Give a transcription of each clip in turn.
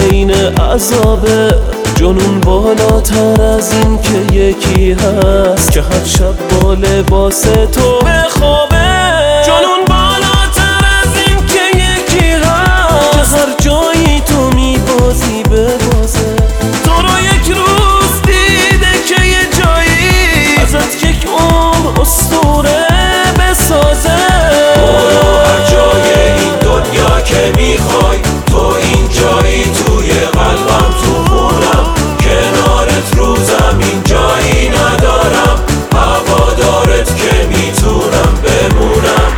عین عذابه. جنون بالاتر از این که یکی هست که هر شب با لباس تو بخوابه. جنون بالاتر از این که یکی هست که هر جایی تو میبازی ببازه. تو رو یک روز دیده که یه جایی ازت یک عمر اسطوره بسازه. برو هر جای این دنیا که میخوای، تو این جایی توی قلبم، تو خونم، کنارت رو زمین جایی ندارم. هوادارت که میتونم بمونم.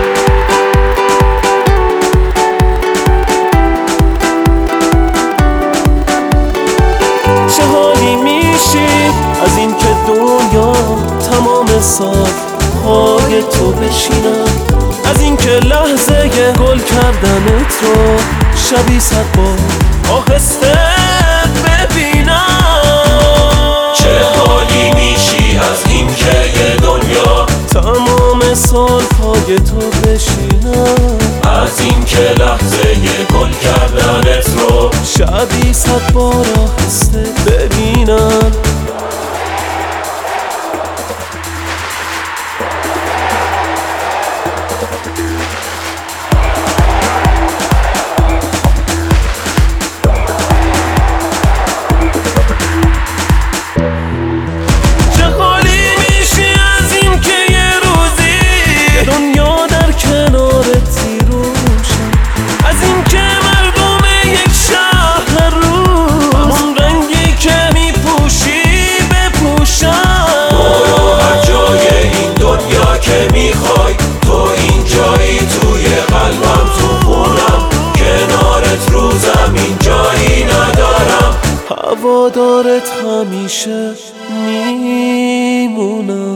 چه حالی میشی از این که دنیا تمام سال پای تو بشینم، از این که لحظه گل کردنت رو شبی 100 بار آهسته ببینم. چه حالی میشی از این که یه دنیا تمام سال پای تو بشینم، از این که لحظه گل کردنت رو شبی 100 بار آهسته ببینم. میخوای تو این جایی توی قلبم، تو خونم، کنارت رو زمین جایی ندارم. هوادارت همیشه میمونم.